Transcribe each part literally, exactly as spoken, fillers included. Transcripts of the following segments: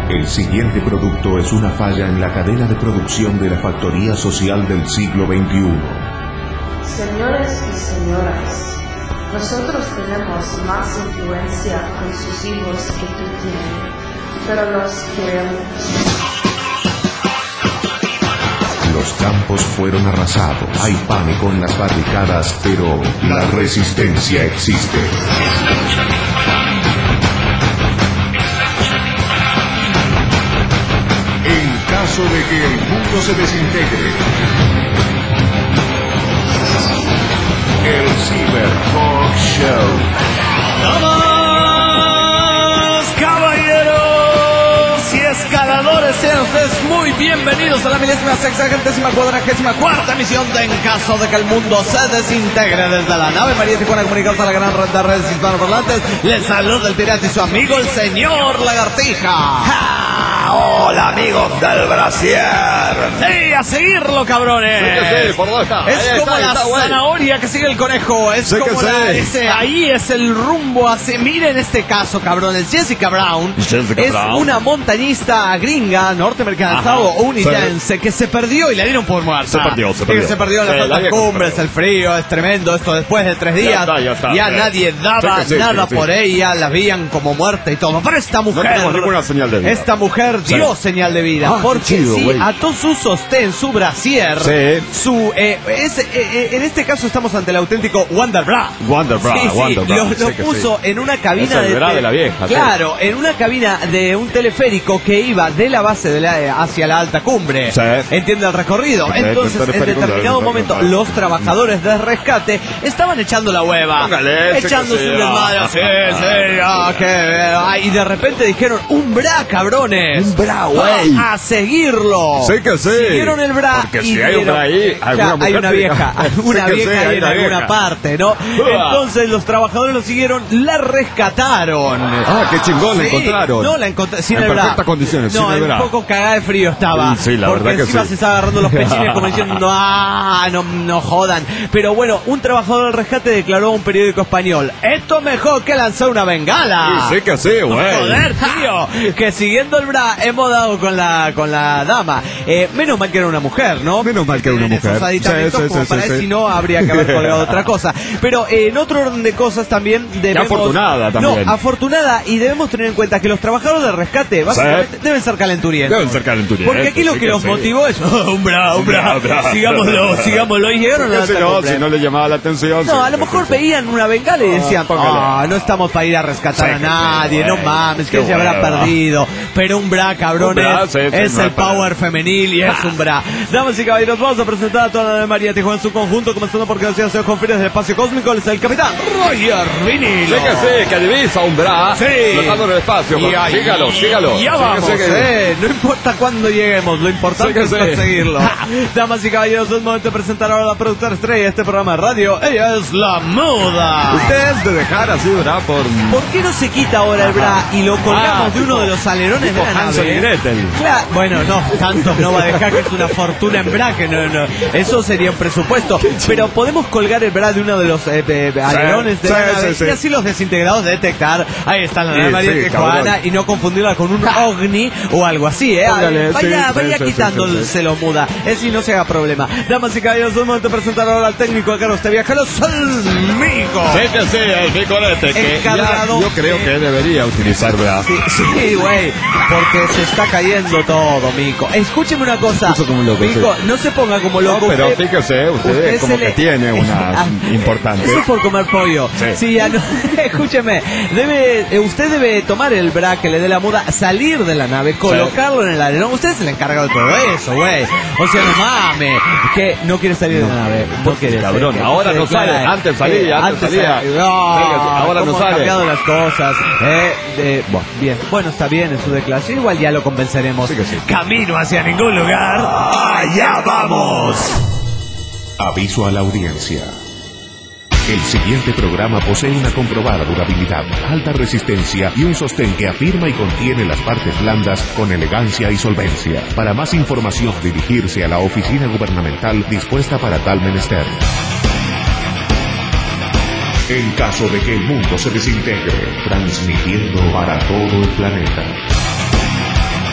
El siguiente producto es una falla en la cadena de producción de la factoría social del siglo veintiuno. Señores y señoras, nosotros tenemos más influencia con sus hijos que tú tienes, pero los queremos. Los campos fueron arrasados, hay pánico en las barricadas, pero la resistencia existe. En caso de que el mundo se desintegre, el Cyber Talk Show. ¡Damas, caballeros y escaladores! Sean ustedes muy bienvenidos a la milésima sexagentésima cuadragésima cuarta emisión de En caso de que el mundo se desintegre desde la nave María Tijuana, comunicados a la gran red de redes hispanoparlantes. Les saluda el pirata y su amigo el señor Lagartija. ¡Ja! ¡Hola, amigos del brasier! ¡Sí, a seguirlo, cabrones! Sí que sí, ¿por dónde está? Es ahí como está, la está, zanahoria que sigue el conejo. Es sí como la, sí. ese, ahí es el rumbo hacia... Miren este caso, cabrones. Jessica Brown Jessica es Brown. una montañista gringa norteamericana estadounidense sí. que se perdió y la dieron por muerta. Se perdió, se perdió. Se perdió en las sí, altas cumbres, el frío, es tremendo. Esto después de tres días. Ya, está, ya, está, ya sí. nadie daba sí, sí, nada sí, sí. por ella. La veían como muerta y todo. Pero esta mujer... No tenemos ninguna señal de vida. Esta mujer dio sí. señal de vida. Ah, porque chido, sí, güey. ató su sostén, su brasier. Sí. Su... Eh, es, eh, en este caso estamos ante el auténtico Wonder Bra. Wonder Bra, Sí, sí, Wonder Bra. lo, lo Sí que puso sí. en una cabina Es el de, bra te- de la vieja, sí. Claro, en una cabina de un teleférico que iba de la base de la, hacia la alta cumbre. Sí. Entiende el recorrido. Sí, Entonces, el en teleférico, determinado sí, momento, sí, sí. los trabajadores de rescate estaban echando la hueva. Póngale, Echándose sí que un sí, desmadre. ah. Sí, sí, ah, qué- ah, y de repente dijeron, un bra, cabrones. Un bra, güey. A seguirlo. Sí que sí. Siguieron el bra. Porque y si hay un dieron- bra ahí, alguna Claro, hay mujer una tiene- vieja. Una Sí que vieja sí, ahí hay en una alguna vieja. parte, ¿no? Entonces los trabajadores lo siguieron, la rescataron. Ah, qué chingón, la Sí, encontraron. No, la encontraron sin En el bra. perfectas condiciones, No, sin el un bra. poco cagada de frío estaba. Sí, sí, la porque verdad que encima sí. se estaba agarrando los pechines como diciendo, ah, no, no jodan. Pero bueno, un trabajador del rescate declaró a un periódico español, esto mejor que lanzar una bengala. Sí, sí que sí, güey. Joder, tío, que siguiendo el bra hemos dado con la con la dama. Eh, menos mal que era una mujer, ¿no? Menos mal que era una Tienen mujer. esos aditamentos Sí, sí, como sí, para sí, ver sí. si no habría que haber colgado otra cosa. Pero eh, en otro orden de cosas también debemos... afortunada también. No, afortunada, y debemos tener en cuenta que los trabajadores de rescate básicamente Sí. deben ser calenturientos. Deben ser calenturientos, Porque aquí lo sí que que los sí. motivó es, oh, un bra, un bra, Un bra, sigámoslo, bra. sigámoslo. Y llegaron a la Si alta no, cumbre. si no le llamaba la atención. No, sí, a lo sí, mejor sí. veían una bengala y decían, póngale. ah, no estamos para ir a rescatar Sí, a que sí, nadie, no güey. mames, que Qué se habrá hueva. perdido. Pero un bra, cabrones, Un bra, sí, sí, es no el es para- power femenil y es un bra. Damas y caballeros, vamos a presentar a toda la de María Tijuana en su conjunto, comenzando porque decía señor Confines del Espacio Cósmico, él es el capitán Roger Vinilo. Sí que sí, que divisa un bra. Sí. Flotando en el espacio. Y ahí- sígalo, sígalo. Ya Sí que vamos, sí que- eh. No importa cuándo lleguemos, lo importante Sí que es sí. conseguirlo. Damas y caballeros, es momento de presentar ahora a la productora estrella de este programa de radio. Ella es la Muda. Ustedes de dejar así, bra, por... ¿Por qué no se quita ahora el bra y lo colgamos Ah, de uno tipo- de los alerones tipo de la Hansel nave? y Gretel. Claro, bueno, no, tanto no va a dejar que es una fortuna en bra, que no, no, eso sería un presupuesto. Pero podemos colgar el bra de uno de los eh, eh, alerones de sí, la nave sí, sí. y así los desintegrados detectar. Ahí está la Sí, nave María sí, Tijuana cabrón. y no confundirla con un ovni o algo así, ¿eh? Póngale, vaya sí, vaya sí, sí, quitándose sí, sí. lo muda, es si no se haga problema. Damas y caballeros, es momento de presentar ahora al técnico de carros de viajeros, Salmico. Sí que sí, el picolete. Que Encargado ya yo creo de- que debería utilizar, bra. Sí, sí, güey, porque se está cayendo todo, Mico. Escúcheme una cosa, Puso como loco, Mico, sí. no se ponga como loco. No, pero usted- fíjese, usted, usted como se que le- tiene una Ah, importante. Eso es por comer pollo. Sí. Sí, ya no. Escúcheme, debe, eh, usted debe tomar el bra que le dé la muda, salir de la nave, colocarlo en el alerón. Usted es el encargado de todo eso, güey. O sea, no mames, que no quiere salir de la nave. No quiere. Cabrón, se- ahora se no sale. declara, Antes salía, eh, antes salía. salía. No, Sí, ahora no cómo han sale. cambiado las cosas. Eh, de- bueno, bien. Bueno, está bien en su declaración. Igual ya lo convenceremos. Sí que sí. Camino hacia ningún lugar. ¡Allá vamos! Aviso a la audiencia. El siguiente programa posee una comprobada durabilidad, alta resistencia y un sostén que afirma y contiene las partes blandas con elegancia y solvencia. Para más información, dirigirse a la oficina gubernamental dispuesta para tal menester. En caso de que el mundo se desintegre, transmitiendo para todo el planeta.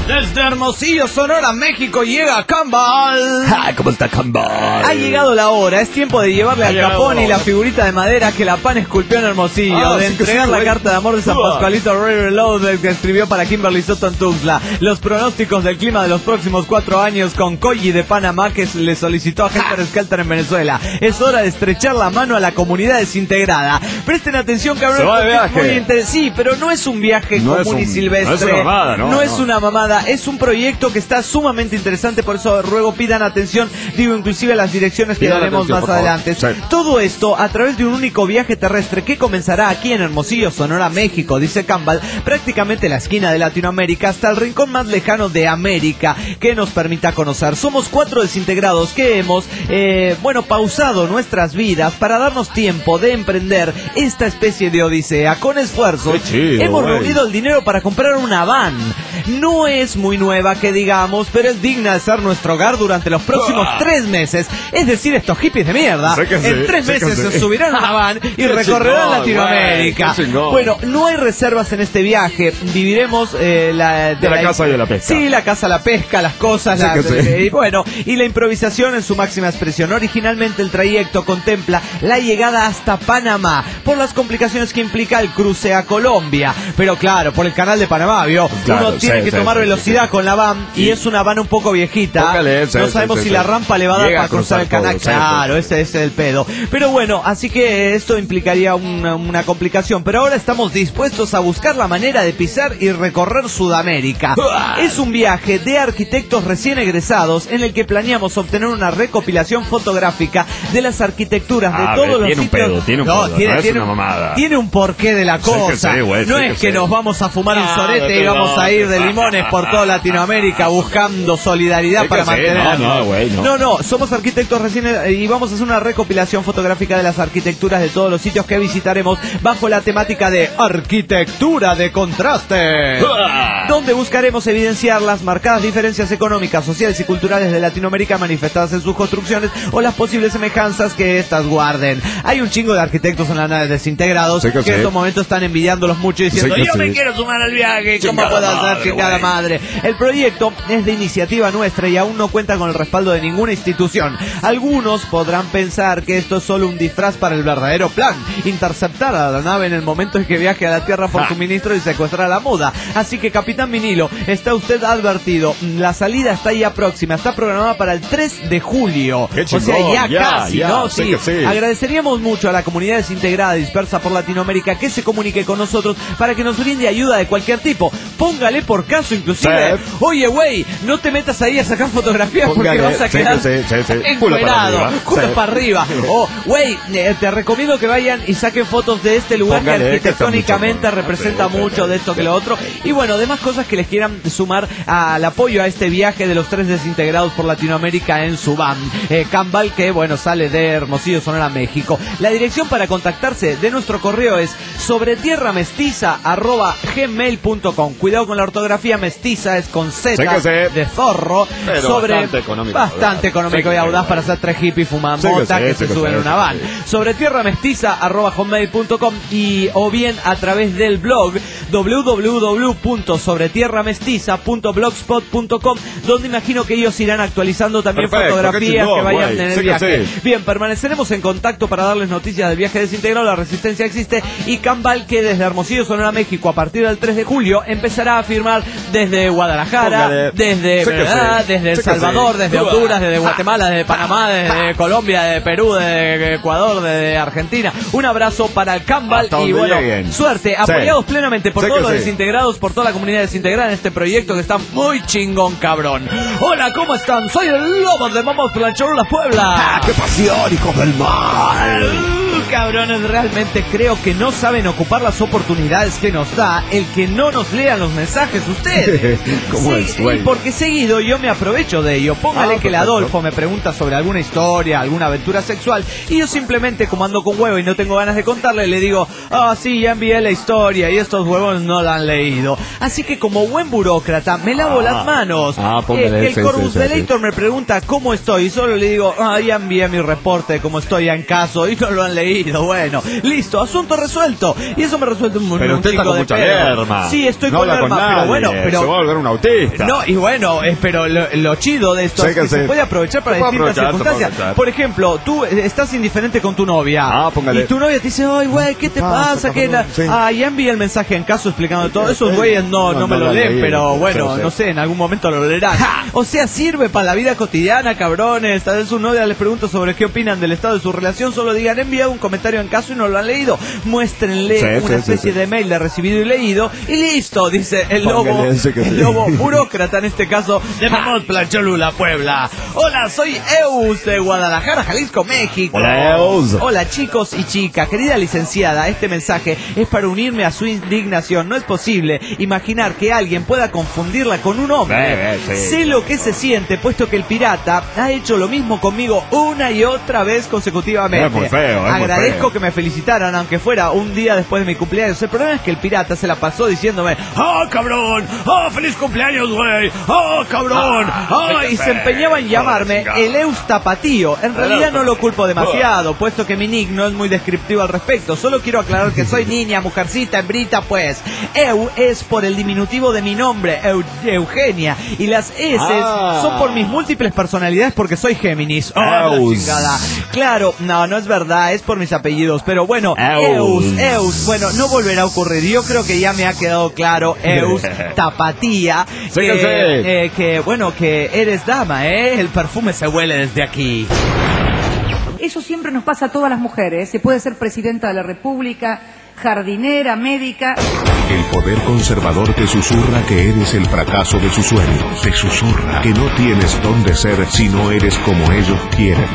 Desde Hermosillo, Sonora, México, llega Cambal. Ah, ¿cómo está Cambal? Ha llegado la hora, es tiempo de llevarle al Capone y la figurita de madera que la Pan esculpió en Hermosillo, Ah, de sí que entregar sí, la güey. carta de amor de San Uah. Pascualito Ray Reloaded que escribió para Kimberly Soto en Tuxtla, los pronósticos del clima de los próximos cuatro años con Koji de Panamá que le solicitó a Helter Skelter en Venezuela. Es hora de estrechar la mano a la comunidad desintegrada. Presten atención, cabrón. Se va de porque es viaje. muy inter- Sí, pero no es un viaje No común es y un- silvestre. no es una mamada, ¿no? No es No. una mamada, es un proyecto que está sumamente interesante, por eso ruego pidan atención, digo inclusive las direcciones que Pidan daremos atención, más por favor. adelante. Sí. Todo esto a través de un único viaje terrestre que comenzará aquí en Hermosillo, Sonora, México, dice Campbell, prácticamente la esquina de Latinoamérica hasta el rincón más lejano de América que nos permita conocer. Somos cuatro desintegrados que hemos, eh, bueno, pausado nuestras vidas para darnos tiempo de emprender esta especie de odisea con esfuerzos. Qué chido, hemos güey. reunido el dinero para comprar una van. No es muy nueva que digamos, pero es digna de ser nuestro hogar durante los próximos Ah. tres meses. Es decir, estos hippies de mierda, Sé que sí, en tres sé que meses sí. se subirán a una van y Qué recorrerán chingón, Latinoamérica. güey, qué chingón. Bueno, no hay reservas en este viaje. Viviremos eh, la, De la caza y de la pesca. Sí, la caza, la pesca, las cosas. Sé las- que sí. eh, y bueno, y la improvisación en su máxima expresión. Originalmente el trayecto contempla la llegada hasta Panamá por las complicaciones que implica el cruce a Colombia. Pero claro, por el canal de Panamá, ¿vio? Claro, Uno tiene sí, que sí, tomar sí, velocidad sí. con la van y Y- es una van un poco viejita. Póngale, sí, no sí, sabemos sí, si sí. la rampa le va a dar Llega para a cruzar cruzar el canal. todo, sí, Claro, sí, ese ese es el pedo. Pero bueno, así que esto implicaría una, una complicación. Pero ahora estamos dispuestos a buscar la manera de pisar y recorrer Sudamérica. Es un viaje de arquitectos recién egresados en el que planeamos obtener una recopilación fotográfica de las arquitecturas de A todos ver, los tiene un sitios. pedo, tiene un no, pedo, tiene, no es tiene, una mamada. tiene un porqué de la Sé que cosa. sí, güey, no sé es que que sí. nos vamos a fumar un Ah, sorete y no, vamos a ir de no. limones por toda Latinoamérica buscando solidaridad Sé que para sí, mantener. no, no, güey, no. no, no, somos arquitectos recién eh, y vamos a hacer una recopilación fotográfica de las arquitecturas de todos los sitios que visitaremos bajo la temática de arquitectura de contraste, ¡Ah! donde buscaremos evidenciar las marcadas diferencias económicas, sociales y culturales de Latinoamérica manifestadas en sus construcciones o las posibles semejanzas que éstas guarden. Hay un chingo de arquitectos en la nave desintegrados Sí que, que sí. en estos momentos están envidiándolos mucho y diciendo Sí que yo me sí. quiero sumar al viaje, ¿cómo Chingada puedo hacer madre, chingada güey. madre? El proyecto es de iniciativa nuestra y aún no cuenta con el respaldo de ninguna institución. Algunos podrán pensar que esto es solo un disfraz para el verdadero plan, interceptar a la nave en el momento en que viaje a la Tierra por Ah. suministro y secuestrar a la muda. Así que, Capitán Vinilo, está usted advertido. La salida está ya próxima, está programada para el tres de julio. Qué O sea, chingón, ya, ya, casi, ya, ¿no? sé Sí. que sí. Agradeceríamos mucho a la comunidad desintegrada dispersa por Latinoamérica que se comunique con nosotros para que nos brinde ayuda de cualquier tipo. Póngale por caso, inclusive. Sí. Oye, güey, no te metas ahí a sacar fotografías Póngale, porque vas a sí, quedar sí, sí, sí. encuerado, Culo para arriba. culo Sí. para arriba. O, güey, eh, te recomiendo que vayan y saquen fotos de este lugar Póngale, que que está arquitectónicamente mucho, ¿no? representa Sí, sí, mucho sí, de esto sí, que lo sí, otro. sí. Y bueno, demás cosas que les quieran sumar al apoyo a este viaje de los tres desintegrados por Latinoamérica en su van. Eh, Cambal, que bueno, sale de Hermosillo, Sonora, México. La dirección para contactarse de nuestro correo es sobretierramestiza arroba gmail punto com. Cuidado con la ortografía, mestiza es con Z Sé que sé. de zorro. Pero sobre bastante económico, bastante ¿verdad? económico Sé y que audaz sí, para güey. hacer tres hippies fumando Sé que mota sí, que sé se que suben sí, en una sé van. que sí. Sobre tierramestiza arroba hotmail punto com y o bien a través del blog w w w punto sobretierramestiza punto blogspot punto com, donde imagino que ellos irán actualizando también Perfecto, fotografías qué chingón, que vayan güey. en el Sé que viaje. sí. Bien, permaneceremos en contacto para darles noticias del viaje desintegrado. La resistencia existe y Cambal, que desde Hermosillo, Sonora, México, a partir del tres de julio empezará a firmar desde Guadalajara, Póngale. desde Sé que ¿verdad? sí. desde El Sé que Salvador, sí. desde Uah. Honduras, desde Guatemala, desde Panamá, desde Colombia, de Perú, de Ecuador, de Argentina. Un abrazo para el Cambal Hasta y donde bueno, lleguen. suerte, Sí. apoyados plenamente por Sé todos que los sí. desintegrados, por toda la comunidad desintegrada en este proyecto que está muy chingón, cabrón. Hola, ¿cómo están? Soy el Lobo de Momos Plancharolas, Puebla. ¡Qué pasión, hijos del mal! Uh, cabrones, realmente creo que no saben ocupar las oportunidades que nos da el que no nos lean los mensajes ustedes. ¿Cómo Sí, es, güey? y porque seguido yo me aprovecho de ello. Póngale Ah, que el perfecto. Adolfo me pregunta sobre alguna historia, alguna aventura sexual, y yo simplemente, como ando con huevo y no tengo ganas de contarle, le digo, ah, sí, ya envié la historia y estos huevos no la han leído. Así que como buen burócrata, me lavo Ah. las manos. Ah, póngale, Eh, el sí, Corvus sí, sí, Deletor me pregunta cómo estoy y solo le digo, ah, ya envié mi reporte de cómo estoy ya en caso y no lo han leído. leído. Bueno, listo, asunto resuelto. Y eso me resuelve un, pero un usted está chico con de mucha pedo. lerma. Sí, estoy no con habla lerma, con pero nadie. bueno, pero... Se va a volver un autista. No, y bueno, eh, pero lo, lo chido de esto Sí, es que que se sí. puede aprovechar para Se puede distintas aprovechar, se puede circunstancias. aprovechar. Por ejemplo, tú eh, estás indiferente con tu novia. Ah, póngale. Y tu novia te dice, ay, güey, ¿qué te pasa, pasa? ¿Qué la... sí. Ah, ya envía el mensaje en caso explicando todo. Esos Sí. güeyes no, no, No, me no lo lo leen, leí, pero sí, bueno, sí. no sé, en algún momento lo leerán. O sea, sirve para la vida cotidiana, cabrones. Tal vez su novia les pregunta sobre qué opinan del estado de su relación. Solo digan, envía un comentario en caso y no lo han leído. Muéstrenle Sí, una sí, especie sí, sí. de mail de recibido y leído. Y listo, dice el lobo. Póngale ese que sí. El lobo burócrata en este caso de Mamotla, Cholula, Puebla. Hola, soy Eus de Guadalajara, Jalisco, México. Hola, Eus. Hola, chicos y chicas. Querida licenciada, este mensaje es para unirme a su indignación. No es posible imaginar que alguien pueda confundirla con un hombre. Eh, eh, sí. Sé lo que se siente, puesto que el pirata ha hecho lo mismo conmigo una y otra vez consecutivamente. Es muy feo, es muy Agradezco feo. que me felicitaran, aunque fuera un día después de mi cumpleaños. El problema es que el pirata se la pasó diciéndome, ¡ah, cabrón! ¡Ah, feliz cumpleaños, güey! ¡Ah, cabrón! Ah, ¡Ah! Y se empeñaba en llamarme Ah, el Eus Tapatío. En realidad no lo culpo demasiado, puesto que mi nick no es muy descriptivo al respecto. Solo quiero aclarar que soy niña, mujercita, hembrita, pues. Eu es por el diminutivo de mi nombre, Eu- Eugenia. Y las S Ah. son por mis múltiples personalidades porque soy Géminis. ¡Oh, la Eus. chingada! Claro, no, no es verdad, es por mis apellidos. Pero bueno, Eus. Eus, Eus. Bueno, no volverá a ocurrir. Yo creo que ya me ha quedado claro, Eus Tapatía. Sí que que, sí. eh, que, bueno, que eres dama, ¿eh? El perfume se huele desde aquí. Eso siempre nos pasa a todas las mujeres. Se puede ser presidenta de la República, jardinera, médica. El poder conservador te susurra que eres el fracaso de sus sueños. Te susurra que no tienes dónde ser si no eres como ellos quieren.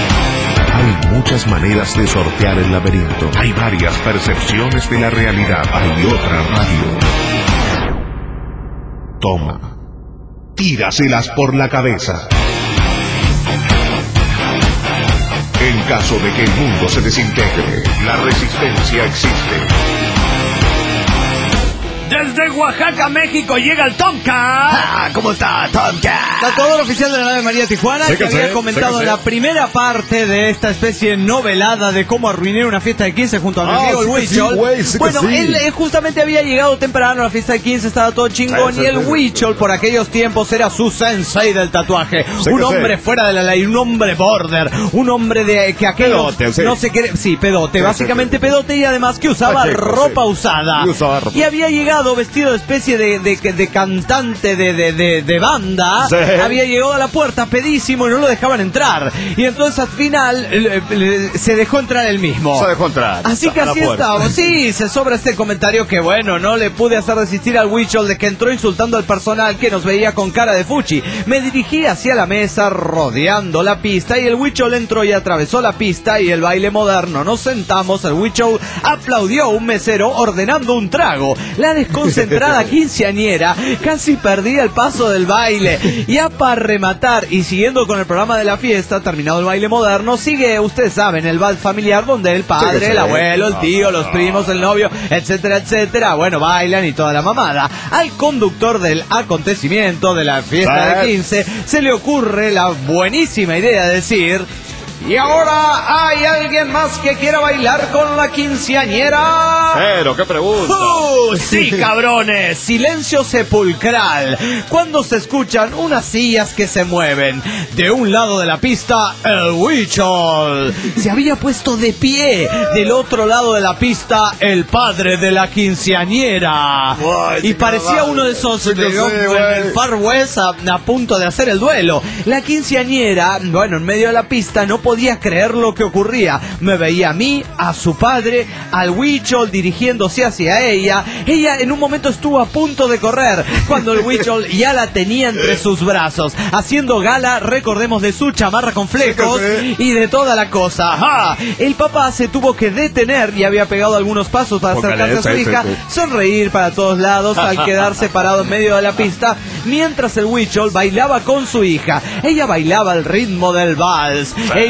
Hay muchas maneras de sortear el laberinto. Hay varias percepciones de la realidad. Hay otra radio. Toma. Tíraselas por la cabeza. En caso de que el mundo se desintegre, la resistencia existe. Desde Oaxaca, México, llega el Tomcat. Ah, ¿cómo está, Tomcat? Tatuador oficial de la nave María Tijuana, Sí que que había sí, comentado sí que en la sí. primera parte de esta especie novelada de cómo arruiné una fiesta de quince junto a mi Ah, amigo el sí que sí, Huichol. güey, sí que Bueno, sí. él eh, justamente había llegado temprano a la fiesta de quince, estaba todo chingón, Sí, y sí, el sí, sí. Huichol por aquellos tiempos era su sensei del tatuaje. Sí Un que hombre sí. fuera de la ley, un hombre border, un hombre de que aquellos Pedote, sí. no se quiere, sí, pedote, Sí, básicamente sí, sí. pedote, y además que usaba Ah, chico, ropa sí. usada. Y usaba ropa. Y había llegado vestido de especie de, de, de cantante de, de, de, de banda. Sí. Había llegado a la puerta pedísimo y no lo dejaban entrar. Y entonces al final eh, eh, se dejó entrar él mismo. Se dejó entrar. Así que A la así puerta. estábamos. Sí, se sobra este comentario que bueno, no le pude hacer resistir al Huichol de que entró insultando al personal que nos veía con cara de fuchi. Me dirigí hacia la mesa rodeando la pista y el Huichol entró y atravesó la pista y el baile moderno. Nos sentamos, el Huichol aplaudió a un mesero ordenando un trago. La desconcentrada quinceañera casi perdía el paso del baile. Ya para rematar y siguiendo con el programa de la fiesta, terminado el baile moderno, sigue, ustedes saben, el vals familiar donde el padre, Sí que sí. el abuelo, el tío, los primos, el novio, etcétera, etcétera, bueno, bailan y toda la mamada. Al conductor del acontecimiento de la fiesta Sí. de quince se le ocurre la buenísima idea de decir: y ahora hay alguien más que quiera bailar con la quinceañera. Pero, ¿qué pregunta? ¡Uh! Sí, cabrones, silencio sepulcral cuando se escuchan unas sillas que se mueven. De un lado de la pista, el Huichol se había puesto de pie. Del otro lado de la pista, el padre de la quinceañera. Guay, Y sí, parecía carnal. uno de esos Sí que de- sí, en güey. el Far West a, a punto de hacer el duelo. La quinceañera, bueno, en medio de la pista no podía creer lo que ocurría. Me veía a mí, a su padre, al Huichol dirigiéndose hacia ella. Ella en un momento estuvo a punto de correr cuando el Huichol ya la tenía entre sus brazos, haciendo gala, recordemos, de su chamarra con flecos y de toda la cosa. ¡Ajá! El papá se tuvo que detener y había pegado algunos pasos para Póngale, acercarse a su sí, sí, hija, sí. sonreír para todos lados al quedarse parado en medio de la pista, mientras el Huichol bailaba con su hija. Ella bailaba al ritmo del vals e iba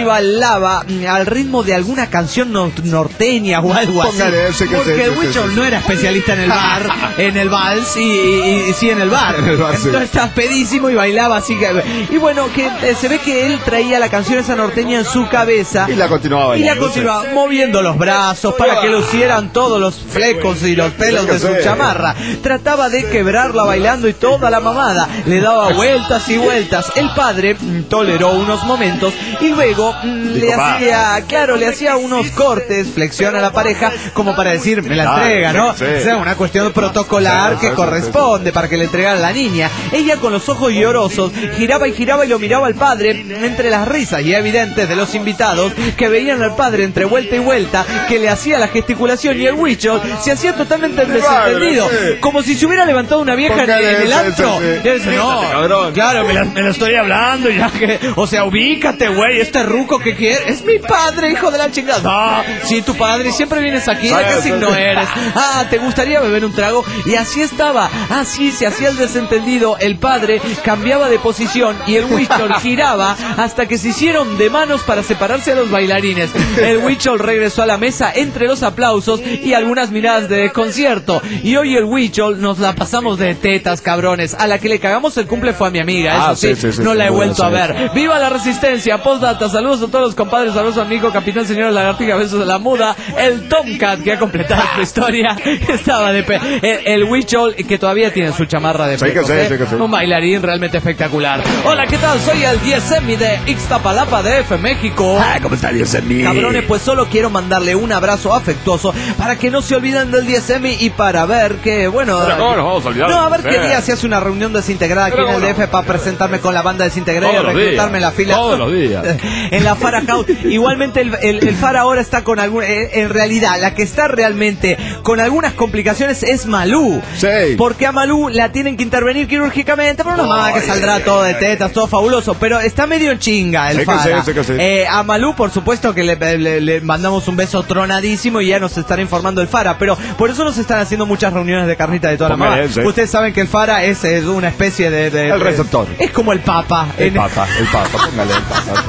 bailaba al ritmo de alguna canción no- norteña o algo así. Póngale ese que Porque se- el ese, Huichol ese. no era especialista en el bar, en el vals y, y- y sí en el bar. En el bar, sí. Entonces estaba pedísimo y bailaba así que... Y bueno, que eh, se ve que él traía la canción esa norteña en su cabeza. Y la continuaba Y la bailando, continuaba moviendo los brazos para que lucieran todos los flecos y los pelos de su chamarra. Trataba de quebrarla bailando y toda la mamada. Le daba vueltas y vueltas. El padre mm, toleró unos momentos y luego mm, le Dijo, "Va". hacía, claro, le hacía unos cortes, flexión a la pareja, como para decir, me la Ah, entrega, ¿no? sí. O sea, una cuestión protocolar Sí, que sí, corresponde para que le entregara a la niña. Ella con los ojos llorosos giraba y giraba y lo miraba al padre entre las risas y evidentes de los invitados que veían al padre entre vuelta y vuelta, que le hacía la gesticulación y el Huichol se hacía totalmente desentendido, sí. como si se hubiera levantado una vieja en, Póngale en el ese, antro. ese, sí. Y él dice, no, cabrón. claro, me la, me la estoy hablando ya que, o sea, ubícate, güey, este ruco que quiere, es mi padre, hijo de la chingada. No, sí, tu padre, siempre vienes aquí, ¿de qué Sí, signo sí. eres? Ah, ¿te gustaría beber un trago? Y así estaba, así se hacía el desentendido, el padre cambiaba de posición y el Huichol giraba hasta que se hicieron de manos para separarse a los bailarines. El Huichol regresó a la mesa entre los aplausos y algunas miradas de desconcierto. Y hoy el Huichol nos la pasamos de tetas, cabrones. A la que le cagamos el cumple fue a mi amiga, eso Ah, sí, sí, sí, sí, no la he sí, vuelto a sí, ver. ¡Viva la resistencia! Postdata, saludos a todos los compadres, saludos a amigo, capitán, señor Lagartija, besos de la muda, el Tomcat que ha completado esta historia, estaba de pe... El, el Huichol que todavía tiene su chamarra de Sí, que flecos, sí, ¿eh? sí, que sí. Un bailarín realmente espectacular. Hola, ¿qué tal? Soy el Diezemi de Ixtapalapa D F, México. Ah, ¿cómo está Dios en mí? Cabrones, pues solo quiero mandarle un abrazo afectuoso para que no se olviden del Diezemi y para ver que, bueno... Pero ¿cómo nos vamos a olvidar? No, a ver qué Sí. día se hace una reunión desintegrada aquí Pero en el D F bueno. para presentarme con la banda desintegrada y Todos los reclutarme en la días, fila. todos los días. En la Fara Caut. Igualmente el, el, el Fara ahora está con algún... eh, En realidad, la que está realmente con algunas complicaciones es Malú. Sí. Porque a Malú la tienen que intervenir quirúrgicamente por una mamá que Ay, saldrá ay, todo de ay. tetas, todo fabuloso. Pero está medio en chinga el Sí que Fara. sí, sí que sí. Eh, a Malú, por supuesto que le, le- le mandamos un beso tronadísimo y ya nos estará informando el Fara. Pero por eso nos están haciendo muchas reuniones de carnita de toda la Póngale mamá. ese. Ustedes saben que el Fara es, es una especie de... de- El de- receptor. Es como el Papa. El En- papa, el papa, póngale el papa.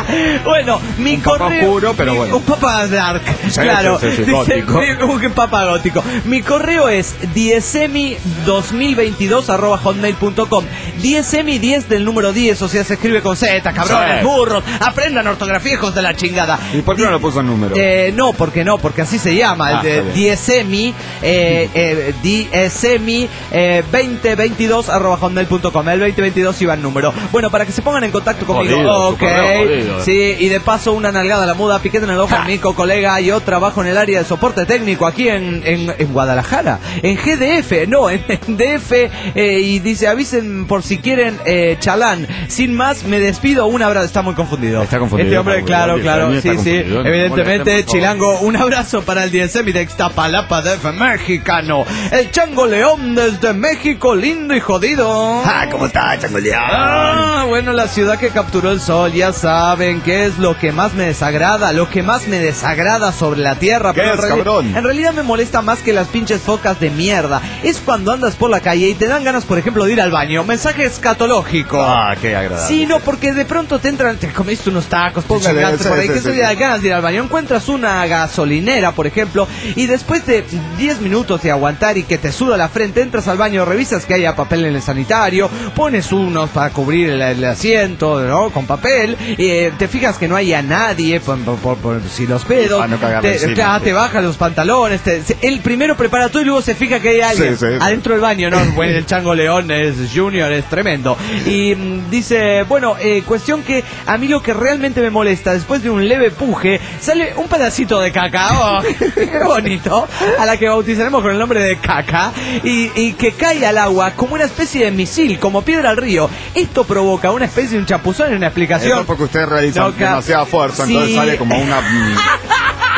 Bueno, mi Un papa correo... oscuro, pero mi- bueno. Un papa dark, Sí, claro. sí, sí, sí, Dice- gótico. un papa gótico. Mi correo es diezemi dos mil veintidós arroba hotmail punto com. Diezemi, diez del número diez, o sea, se escribe con Z, cabrones, Sí. burros. Aprendan ortografía, hijos de la chingada. ¿Y por qué no le puso el número? Eh, no, porque no, porque así se llama. Ah, el de está bien. Diezemi, eh, eh, Diezemi eh, veinte veintidós arroba hotmail punto com. El veinte veintidós iba el número. Bueno, para que se pongan en contacto conmigo. Jodido, su Ok. correo jodido, eh. Sí, y de paso una nalgada a la muda, piquete en el ojo a mi colega. Yo trabajo en el área de soporte técnico aquí en, en, en Guadalajara, en G D F, no, en, en D F, eh, y dice, avisen por si quieren eh, chalán. Sin más, me despido, un abrazo. Está muy confundido. Está confundido, Este hombre, está claro, confundido. claro, Está sí, sí. confundido. Evidentemente, Moleste, por favor. Chilango, un abrazo para el Diezemi de Ixtapalapa D F mexicano. El Chango León desde México, lindo y jodido. Ah, ¿cómo está, changoleado? Ah, bueno, la ciudad que capturó el sol, ya saben qué es lo que más me desagrada, lo que más me desagrada sobre la tierra. ¿Qué pero es, en, reali- cabrón? en realidad me molesta más que las pinches focas de mierda. Es cuando andas por la calle y te dan ganas, por ejemplo, de ir al baño. Mensaje escatológico. Ah, qué agradable. Sí, no, porque de pronto te entran, te comiste unos tacos, te Póngale, chingaste sí, por ahí, sí, que sí, se sí. da ganas de ir al baño. Encuentras una gasolinera, por ejemplo, y después de diez minutos de aguantar y que te suda la frente, entras al baño, revisas que haya papel en el sanitario, pones unos para cubrir el, el asiento, ¿no? Con papel, eh, te fijas que no haya nadie, por, por- por- por si los pedos, Para no cagarle te, encima, claro, sí. te baja los pantalones, te- se- él primero prepara todo y luego se fija que hay alguien Sí, sí, sí. adentro del baño, ¿no? Bueno, el Chango León es Junior, es tremendo. Y mm, dice, bueno, eh, cuestión que a mí lo que realmente me molesta, después de un leve puje, sale un pedacito de caca, oh, qué bonito, a la que bautizaremos con el nombre de caca, y, y que cae al agua como una especie de misil, como piedra al río. Esto provoca una especie de un chapuzón en una explicación. Eso porque usted realiza No, ca- demasiada fuerza, entonces Sí. sale como una... mm,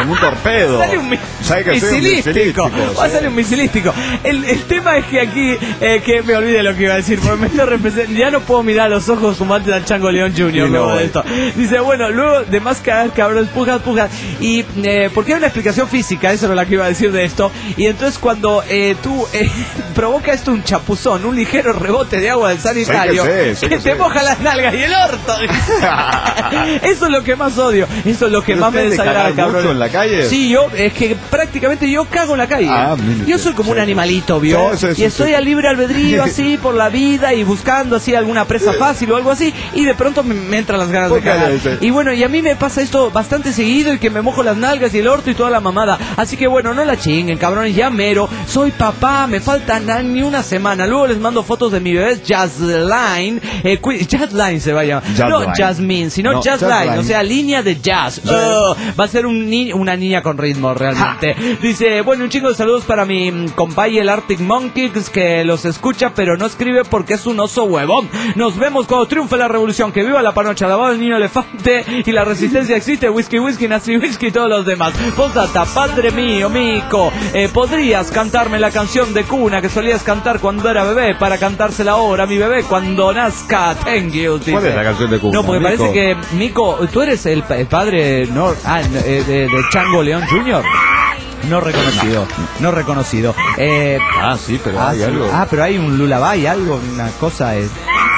como un torpedo. Sale un mi- ¿Sabe que misilístico. misilístico? Va a Sí. salir un misilístico. El, el tema es que aquí, eh, que me olvidé lo que iba a decir, porque me estoy represent- ya no puedo mirar a los ojos como antes al Chango León junior Sí, luego no, de esto. Dice, bueno, luego de más cagar, cabrón, pujas, pujas. Y eh, porque hay una explicación física, eso era lo que iba a decir de esto. Y entonces cuando eh, tú eh, provoca esto un chapuzón, un ligero rebote de agua del sanitario, Sí que sí, sí que que te sí. moja las nalgas y el orto. Eso es lo que más odio, eso es lo que ¿Pero más me usted de desagrada, cagar mucho cabrón. en la calle? Sí, yo, es que prácticamente yo cago en la calle. Ah, mire yo usted, soy como sí. un animalito, ¿vio? Sí, sí, sí, y estoy sí. a libre albedrío así por la vida y buscando así alguna presa fácil o algo así, y de pronto me, me entran las ganas de Póngale cagar. ese. Y bueno, y a mí me pasa esto bastante seguido y que me mojo las nalgas y el orto y toda la mamada. Así que bueno, no la chinguen, cabrones, ya mero. Soy papá, me falta na- ni una semana. Luego les mando fotos de mi bebé Jazzline. Eh, cu- Jazzline se va a llamar. No Jazzline. Jasmine, sino No, Jazzline, Jazzline. o sea, línea de jazz. Oh, va a ser un ni- una niña con ritmo realmente. Dice, bueno, un chingo de saludos para mi mm, compay el Arctic Monkeys, que los escucha pero no escribe porque es un oso huevón. Nos vemos cuando triunfe la revolución. Que viva la panocha, lavado el niño elefante y la resistencia existe. Whisky, whisky, nazi, whisky y todos los demás. Postdata, padre mío, mico, eh, ¿podrías cantarme la canción de cuna que solías cantar cuando era bebé para cantársela ahora a mi bebé cuando nazca? Thank you, dice. ¿Cuál es la canción de cuna, No, porque Mico? parece que, Mico, tú eres el, pa- el padre no, ah, eh, de, de Chango León junior No reconocido, no reconocido. Eh, Ah, sí, pero ah, hay sí. algo. Ah, pero hay un lullaby, algo, una cosa es.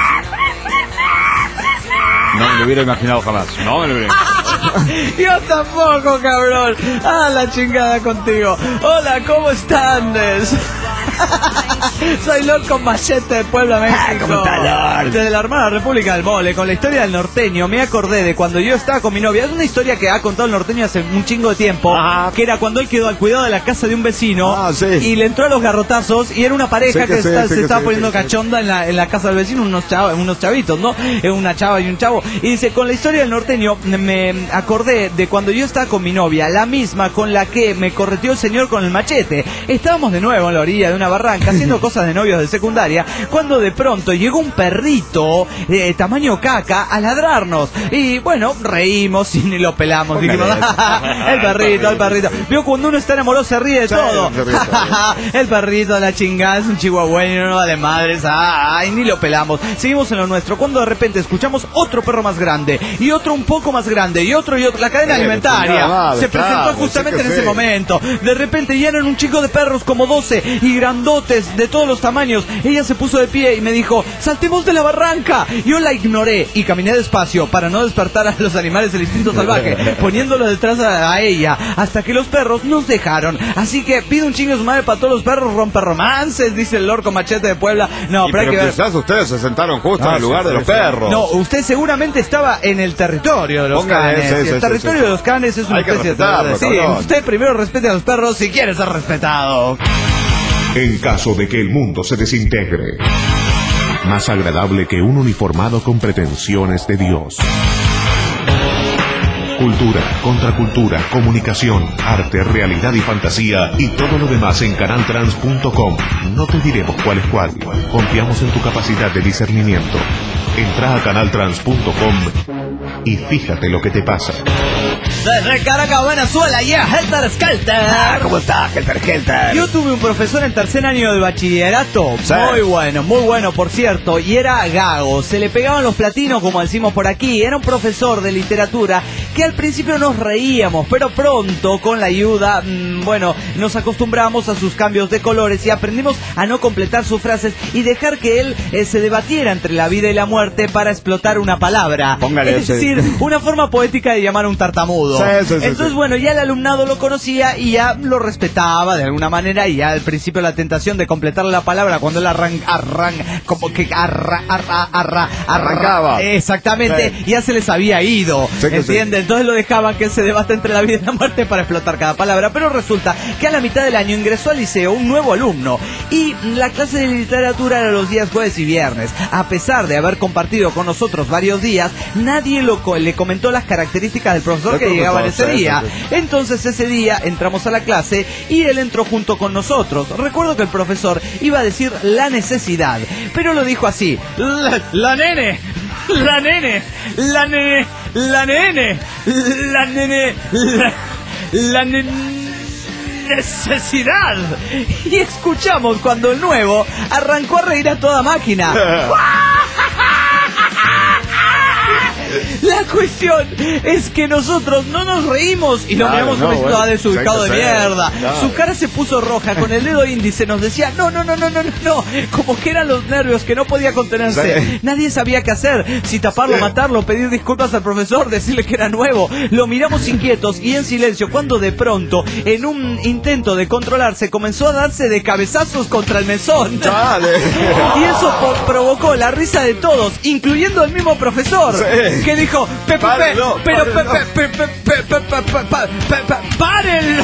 No me lo hubiera imaginado jamás. No me lo hubiera imaginado. Yo tampoco, cabrón. Ah, la chingada contigo. Hola, ¿cómo están? Soy Lord con Machete de Puebla, México. ¿Cómo está, Lord? Desde la hermana República del Mole, con la historia del norteño, me acordé de cuando yo estaba con mi novia. Es una historia que ha contado el norteño hace un chingo de tiempo. Ajá. Que era cuando él quedó al cuidado de la casa de un vecino. Ah, sí. Y le entró a los garrotazos. Y era una pareja Sí que que, sí, está- sí se que estaba sí, poniendo sí, sí. cachonda en la, en la casa del vecino. Unos, chavos, unos chavitos, ¿no? Eh, Una chava y un chavo. Y dice, con la historia del norteño, me acordé de cuando yo estaba con mi novia, la misma con la que me correteó el señor con el machete. Estábamos de nuevo en la orilla de una barranca haciendo cosas de novios de secundaria, cuando de pronto llegó un perrito de tamaño caca a ladrarnos. Y bueno, reímos y ni lo pelamos. Póngale Dijimos, eso. el perrito, el perrito. Vio, cuando uno está enamorado se ríe de Sí, todo. se ríe de todo. El perrito, la chingada, es un chihuahueño, no vale madres. Ay, ni lo pelamos. Seguimos en lo nuestro, cuando de repente escuchamos otro perro más grande, y otro un poco más grande, y otro y otro. La cadena Sí, alimentaria chingada madre, se presentó claro, justamente sí que en ese sí. momento. De repente ya eran un chico de perros como doce y grandotes de todos los tamaños. Ella se puso de pie y me dijo, saltemos de la barranca. Yo la ignoré y caminé despacio para no despertar a los animales del instinto salvaje, poniéndolo detrás a, a ella, hasta que los perros nos dejaron. Así que pido un chingo de su madre para todos los perros, rompe romances, dice el Lord con Machete de Puebla. No, Y pero hay pero que ver. quizás ustedes se sentaron justo Ah, en el lugar sí, de los sí. perros. No, usted seguramente estaba en el territorio de los Póngale, canes. sí, Y sí, el sí, territorio sí. de los canes es una Hay que especie de... respetarlo, Sí, cabrón. usted primero respete a los perros si quiere ser respetado. En caso de que el mundo se desintegre, más agradable que un uniformado con pretensiones de Dios. Cultura, contracultura, comunicación, arte, realidad y fantasía y todo lo demás en canaltrans punto com. No te diremos cuál es cuál. Confiamos en tu capacidad de discernimiento. Entra a canaltrans punto com y fíjate lo que te pasa. Desde Caracas, Venezuela, yeah, Helter Skelter. Ah, ¿cómo está, Helter Helter? Yo tuve un profesor en tercer año de bachillerato, Sí. muy bueno, muy bueno por cierto, y era gago, se le pegaban los platinos como decimos por aquí, era un profesor de literatura que al principio nos reíamos, pero pronto con la ayuda, mmm, bueno, nos acostumbramos a sus cambios de colores y aprendimos a no completar sus frases y dejar que él eh, se debatiera entre la vida y la muerte para explotar una palabra. Póngale es ese. decir, una forma poética de llamar a un tartamudo. Sí, sí, sí, Entonces, sí. bueno, ya el alumnado lo conocía y ya lo respetaba de alguna manera, y ya al principio la tentación de completar la palabra cuando él arran, arran, como que arra, arra, arra, Arrancaba. Exactamente, Sí. ya se les había ido, Sí que ¿entiendes? Entonces lo dejaban que se debate entre la vida y la muerte para explotar cada palabra, pero resulta que a la mitad del año ingresó al liceo un nuevo alumno y la clase de literatura era los días jueves y viernes. A pesar de haber compartido con nosotros varios días, nadie lo, co- le comentó las características del profesor El que profesor, llegaba ese sí, día. sí, sí. Entonces ese día entramos a la clase y él entró junto con nosotros. Recuerdo que el profesor iba a decir la necesidad, pero lo dijo así: la, la nene, la nene, la nene, la nene, la nene, la... la ne- necesidad. Y escuchamos cuando el nuevo arrancó a reír a toda máquina. La cuestión es que nosotros no nos reímos y lo Claro, miramos como no, diciendo, bueno, ah, desubicado de sí, sí, mierda. claro. Su cara se puso roja, con el dedo índice nos decía, no, no, no, no, no, no, no. Como que eran los nervios, que no podía contenerse. Sí. Nadie sabía qué hacer, si taparlo, Sí. matarlo, pedir disculpas al profesor, decirle que era nuevo. Lo miramos inquietos y en silencio, cuando de pronto, en un intento de controlarse, comenzó a darse de cabezazos contra el mesón. Dale. Y eso po- provocó la risa de todos, incluyendo el mismo profesor, Sí. que dijo, pe, pe, pe, Párenlo, pero pe, párenlo. pe, pe, pe, pe, pe, pe, pe, pe, pe, párenlo.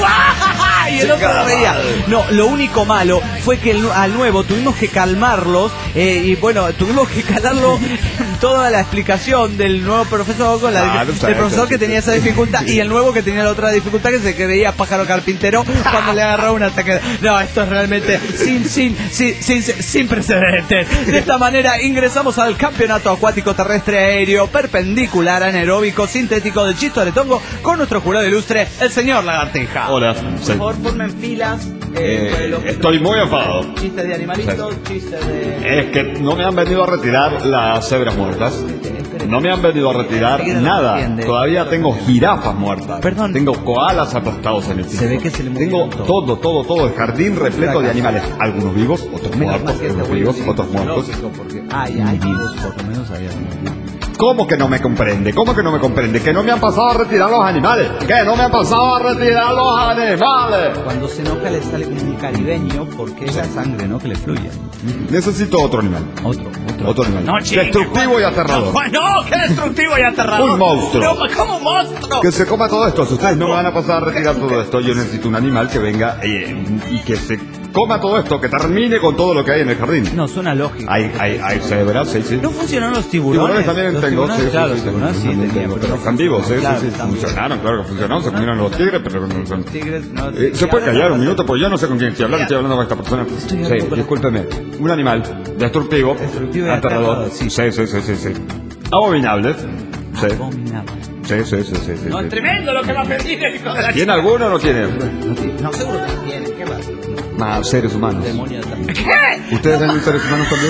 Y el otro reía. No, lo único malo fue que el- al nuevo tuvimos que calmarlos, eh, y bueno, tuvimos que calarlo toda la explicación del nuevo profesor con la Claro, del sí, profesor sí, que sí, tenía sí. esa dificultad y el nuevo que tenía la otra dificultad, que se creía pájaro carpintero cuando le agarraba un ataque. No, esto es realmente sin sin sin sin, sin precedentes. De esta manera ingresamos al campeonato acuático terrestre aéreo perpendicular anaeróbico sintético del Chistoretongo con nuestro jurado ilustre, el señor Lagartija. Hola. Por Sí. favor, formen filas. Eh, eh, los- estoy muy enfadado. Chistes de animalitos, chistes de... Es que no me han venido a retirar las cebras muertas. No me han venido a retirar Enseguida lo nada. entiende. Todavía tengo jirafas muertas. Perdón. Tengo koalas aplastados en el piso. Se ve que se le murió Tengo todo. todo, todo, todo. El jardín repleto de animales. Algunos vivos, otros muertos. Algunos vivos, otros muertos. Porque hay, hay vivos, por lo menos había. ¿Cómo que no me comprende? ¿Cómo que no me comprende? Que no me han pasado a retirar los animales. Que no me han pasado a retirar los animales. Cuando se enoja le sale como un caribeño porque es la sangre, ¿no? Que le fluye. Necesito otro animal. Otro, otro. Otro animal. No, chingue, Destructivo Juan. y aterrador. No, no, qué destructivo y aterrador. Un monstruo. No, ¿cómo un monstruo? Que se coma todo esto. Si ustedes no me van a pasar a retirar todo esto, yo necesito un animal que venga eh, y que se coma todo esto, que termine con todo lo que hay en el jardín. No, suena lógico. Hay, hay, hay cebras, sí, sí. ¿No funcionaron los tiburones? Tiburones también Los tengo, tiburones, sí, sí, claro, sí, los sí, tiburones sí también tenían, tengo, pero pero están vivos, sí, claro, sí, sí, también. funcionaron, claro que funcionaron, se comieron los tigres, pero no son... Tigres, no, Eh, ¿Se sí, puede ahora callar no un pasa. minuto? Porque yo no sé con quién estoy hablando, estoy hablando con esta persona. Estoy Sí, hablando con- discúlpeme. Un animal destructivo, Destructivo y aterrador. aterrador, sí. Sí, sí, sí, sí, sí. Abominable. Sí, Abominable. sí, sí, sí, sí, sí. No, es tremendo lo que va a pedir el hijo de la ¿Tiene alguno o no tiene? No, tiene- no, seguro que tiene. ¿Qué va? Más seres humanos. Demonio también. ¿Ustedes venden seres humanos también?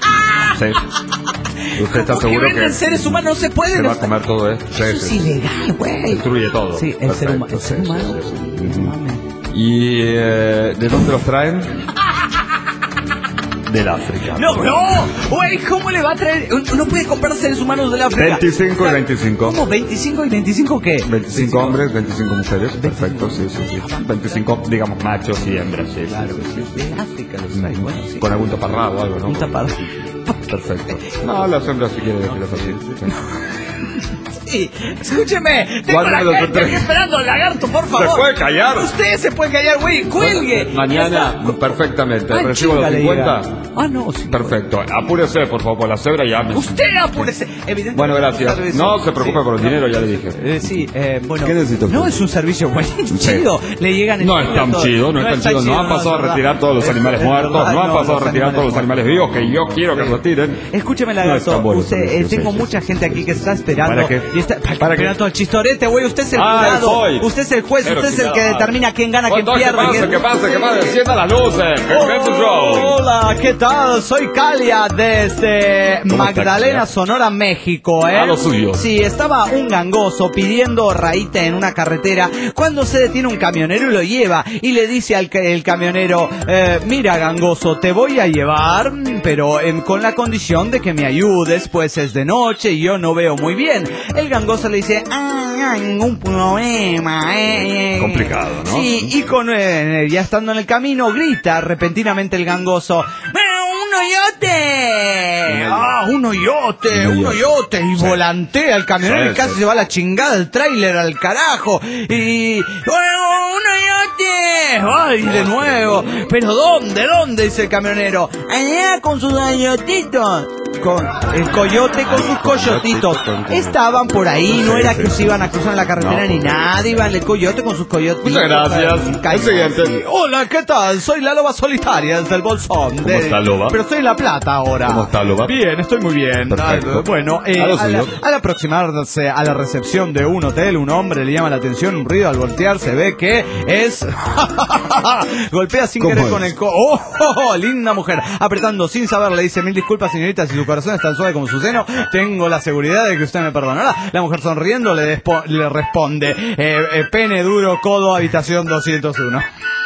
Sí. ¿Usted está Porque seguro venden que seres humanos, no se puede. se no va a está- comer todo esto? Sí, Eso es sí. ilegal, güey. Destruye todo. Sí, el ser, Perfecto, huma- el ser sí, sí, humano. sí, sí. No mames. ¿Y eh, de dónde los traen? Del África. No, no, güey, ¿cómo le va a traer? No puede comprar seres humanos de la África. veinticinco y veinticinco. ¿Cómo? ¿veinticinco y veinticinco qué? veinticinco hombres, veinticinco mujeres. Perfecto, sí, sí, sí. veinticinco, digamos, machos y hembras, sí. Claro, sí, sí, de África los trae. Bueno, sí. Con algún taparrabo o algo, ¿no? Un tapado. Perfecto. No, las hembras si quiere decirles así. Sí. Sí, escúcheme, tengo ¿Cuándo la me lo gente tendré? aquí esperando, lagarto, por favor. puede callar? Usted se puede callar, güey, cuelgue. Mañana, Ya está. perfectamente. Ah, ¿Recibo los chinga, le cincuenta? diga. Ah, no, sí. Perfecto. Apúrese, por favor, por la cebra ya. me- Usted apúrese. Evidentemente. Bueno, gracias. Servicio. No se preocupe Sí. por el dinero, ya le dije. Eh, sí, eh, bueno. ¿Qué necesita usted? No es un servicio buenísimo, chido. Le llegan No enseguida es tan todo. chido, no es tan chido. No han pasado a es verdad. retirar todos los Es- animales es muertos, verdad, no han pasado a los retirar todos los animales vivos que yo quiero que Sí. retiren. Escúcheme, No es lagarto, tan bueno usted, el eh, servicio, tengo sí, mucha sí. gente aquí que está esperando. ¿Para qué? Y está, para, ¿Para que qué? vea todo el chistorete, güey. Usted es el Ah, jurado. soy. Usted es el juez, Pero usted es el que cuidado. determina quién gana, quién ¿Qué pierde. pasa? quién- ¿Qué pasa? ¿Qué pasa? Encienda las luces. Que comience el show. Hola, ¿qué tal? Soy Calia desde ¿Cómo está, Magdalena, Calia? Sonora, México, ¿eh? A lo suyo. Sí, estaba un gangoso pidiendo raíta en una carretera cuando se detiene un camionero y lo lleva y le dice al ca- el camionero, eh, mira gangoso, te voy a llevar, pero em, con la condición de que me ayudes, pues es de noche y yo no veo muy bien. El gangoso le dice, ah, ah, ningún problema, eh. Complicado, ¿no? Sí, y con eh, ya estando en el camino grita repentinamente el gangoso, ¡un hoyote! ¡Ah, un hoyote! Un ¡Un hoyote! Y Sí. volantea el camionero Sí, y casi sí. se va a la chingada el tráiler al carajo. Y... ¡Oh, ¡un hoyote! ¡Ay, de nuevo! ¿Pero dónde? ¿Dónde? Dice el camionero. Allá con sus hoyotitos. con el coyote con sus coyotitos. Estaban por ahí, no era que se iban a cruzar la carretera No. ni nada, iban el coyote con sus coyotitos. Muchas gracias. El siguiente. Hola, ¿qué tal? Soy la loba solitaria desde el bolsón. ¿Cómo está, loba? Pero estoy en La Plata ahora. ¿Cómo está, loba? Bien, estoy muy bien. Perfecto. Ah, bueno, eh, A lo al, suyo. al aproximarse a la recepción de un hotel, un hombre le llama la atención un ruido. Al voltear se ve que es... Golpea sin ¿Cómo querer es? con el co... ¡Oh, oh, oh! Linda mujer. Apretando sin saber le dice: mil disculpas, señorita, si su corazón es tan suave como su seno, tengo la seguridad de que usted me perdonará. La mujer sonriendo le, despo- le responde: eh, eh, pene duro, codo, habitación doscientos uno.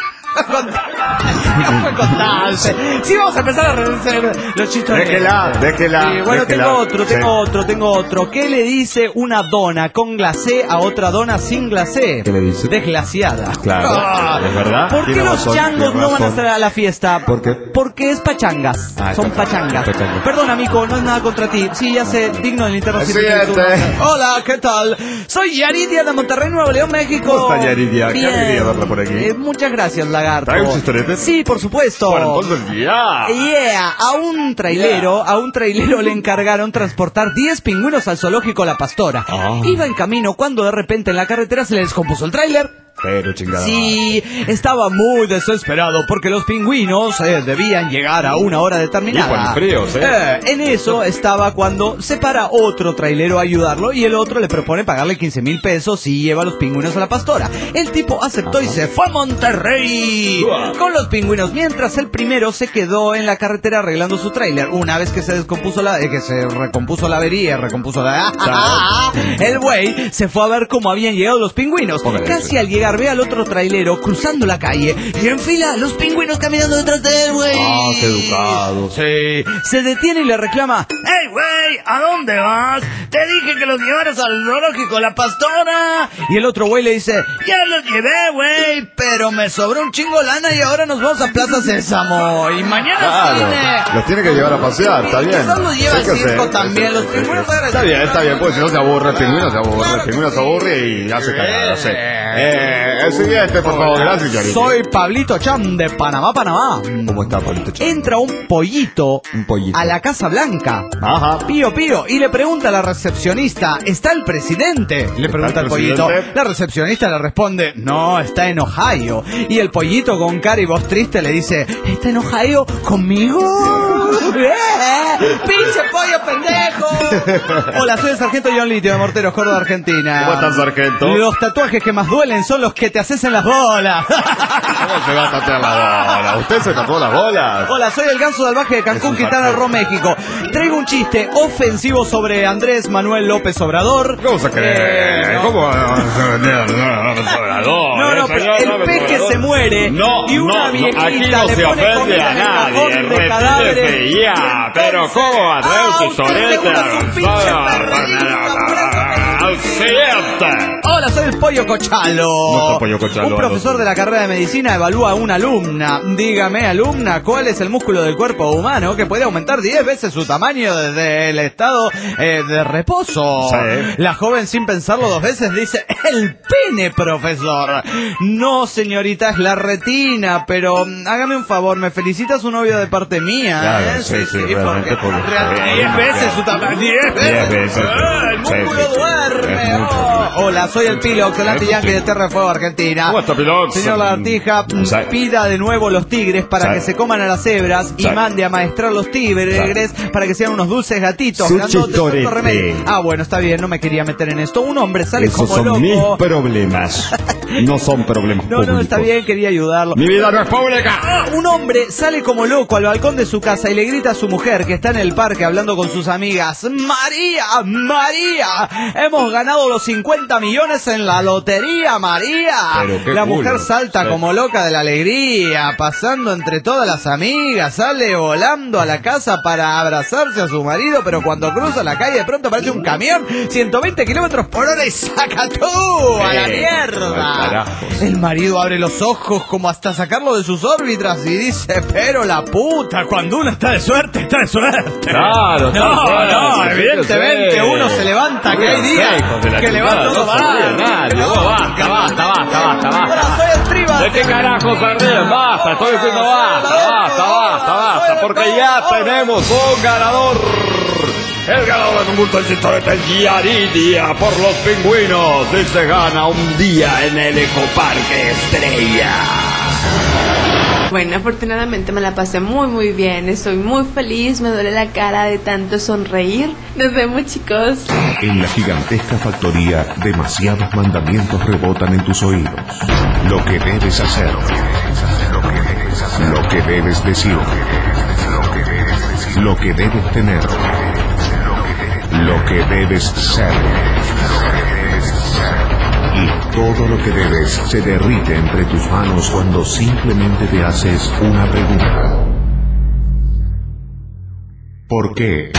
Fue contarse. Sí, vamos a empezar a hacer los chistes. Déjela, déjela, Sí, bueno, déjela. tengo otro, tengo Sí. otro, tengo otro. ¿Qué le dice una dona con glacé a otra dona sin glacé? ¿Qué le dice? Desglaciada. Claro, Ah, es verdad. ¿Por qué Tiene los razón, changos tiene no van a razón. estar a la fiesta? ¿Por qué? Porque es pachangas. Ah, es Son pachanga, pachangas. pachanga. Perdona, amigo, no es nada contra ti. Sí, ya sé, digno del interno. El siete siete siguiente. uno. Hola, ¿qué tal? Soy Yaridia de Monterrey, Nuevo León, México. ¿Cómo está, Yaridia? Qué Bien. alegría verla por aquí. Eh, muchas gracias, lagarto. ¿Trae un chistorete? Sí, por supuesto. Bueno, entonces ya. Yeah, a un trailero, a un trailero le encargaron transportar diez pingüinos al zoológico La Pastora. Ah. Iba en camino cuando de repente en la carretera se le descompuso el tráiler. Pero chingada. Sí, estaba muy desesperado porque los pingüinos eh, debían llegar a una hora determinada. Y con fríos, ¿eh? Eh, En eso estaba cuando se para otro trailero a ayudarlo y el otro le propone pagarle quince mil pesos y lleva a los pingüinos a La Pastora. El tipo aceptó y se fue a Monterrey Uah. con los pingüinos, mientras el primero se quedó en la carretera arreglando su tráiler. Una vez que se descompuso la, eh, que se recompuso la avería, recompuso la, el güey se fue a ver cómo habían llegado los pingüinos. Póngale Casi eso. al llegar ve al otro trailero cruzando la calle y en fila los pingüinos caminando detrás de él, güey. Ah, qué educados. Sí. Se detiene y le reclama: ¡Hey, güey! ¿A dónde vas? Te dije que los llevaras al zoológico La Pastora. Y el otro güey le dice: ya los llevé, güey, pero me sobró un chingo lana y ahora nos vamos a Plaza Sésamo. Y mañana Claro, cine. los tiene que llevar a pasear, está bien. Quizás los lleva Sí al que circo sé, también, sí, los sí, pingüinos sí. van a- Está bien, está bien, pues si no se aburre el pingüino, se aburre, Claro el pingüino que se aburre y hace cagada, sí. Eh, el siguiente, por favor, gracias, Yarita. Soy Pablito Cham de Panamá, Panamá. ¿Cómo está, Pablito Cham? Entra un pollito, Un pollito. a la Casa Blanca. Ajá. Pío, pío, y le pregunta a la recepcionista: ¿está el presidente? Le pregunta el al pollito. presidente? La recepcionista le responde: no, está en Ohio. Y el pollito con cara y voz triste le dice: ¿está en Ohio conmigo? ¡Eh! ¡Pinche pollo pendejo! Hola, soy el sargento John Litio de Morteros, Córdoba, Argentina. ¿Cómo estás, sargento? Los tatuajes que más duelen son los que te haces en las bolas. ¿Cómo se va a tatuar la bola? ¿Usted se tatuó las bolas? Hola, soy el ganso salvaje de Cancún, Es un Quintana factor. Roo, México. Traigo un chiste ofensivo sobre Andrés Manuel López Obrador. ¿Cómo se cree? Eh, no. ¿Cómo? No, no, pero el peje se muere No, y una no, viejita no, aquí no le se pone ofende comida a en el nadie, cajón de cadáveres. respétese ya, pero ¿cómo va a traer Ah, su usted sorete seguro a es un pinche perrito, al siguiente? Hola, soy el Pollo Cochalo. No está Pollo Cochalo, Un profesor no. de la carrera de medicina evalúa a una alumna. Dígame, alumna, ¿cuál es el músculo del cuerpo humano que puede aumentar diez veces su tamaño desde el estado eh, de reposo? Sí. La joven, sin pensarlo dos veces, dice: el pene, profesor. No, señorita, es la retina, pero mm, hágame un favor, me felicita a su novio de parte mía. Claro, ¿eh? sí, sí, realmente, porque porque- real- diez veces su tamaño. Diez Diez veces. veces. Ah, el Sí, músculo sí, sí. duerme. Es mucho. Oh. Hola, soy el Pilo, excelente Eso Yankee sí. de Tierra de Fuego, Argentina. ¿Cómo está, Pilox? Señor Lagartija, mm, Sí. pida de nuevo los tigres para Sí. que se coman a las cebras y Sí. mande a maestrar los tigres para que sean unos dulces gatitos. Su grandotes, chistorete. tanto remedio. Ah, bueno, está bien, no me quería meter en esto. Un hombre sale Esos como son loco. mis problemas. No son problemas No, públicos. no, está bien, quería ayudarlo. Mi vida no es pública. Ah, un hombre sale como loco al balcón de su casa y le grita a su mujer, que está en el parque hablando con sus amigas: María, María, hemos ganado los cincuenta millones en la lotería, María. Pero qué La culo. mujer salta Sí. como loca de la alegría, pasando entre todas las amigas, sale volando a la casa para abrazarse a su marido, pero cuando cruza la calle de pronto aparece un camión, ciento veinte kilómetros por hora y saca tú a la Sí, mierda. al carajo. El marido abre los ojos como hasta sacarlo de sus órbitas y dice: pero la puta, cuando uno está de suerte, está de suerte. Claro, está no, de suerte, no, sí, evidentemente sí. uno se levanta, que hay días Hijos de la que chingada, levanta no todo se ríe mal. nadie. No, No, basta, basta, basta, basta, Ahora basta. soy el Tribas. ¿De qué carajo se ríen? Basta, estoy diciendo basta, basta, basta, basta, porque ya tenemos un ganador. El ganador del concurso de historieta es Yaridia por los pingüinos y se gana un día en el Ecoparque Estrella. Bueno, afortunadamente me la pasé muy muy bien, estoy muy feliz, me duele la cara de tanto sonreír. Nos vemos, chicos. En la gigantesca factoría, demasiados mandamientos rebotan en tus oídos. Lo que debes hacer, lo que debes decir, lo que debes tener, lo que debes ser. Y todo lo que debes se derrite entre tus manos cuando simplemente te haces una pregunta. ¿Por qué?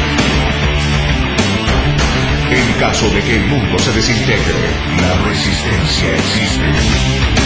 En caso de que el mundo se desintegre, la resistencia existe.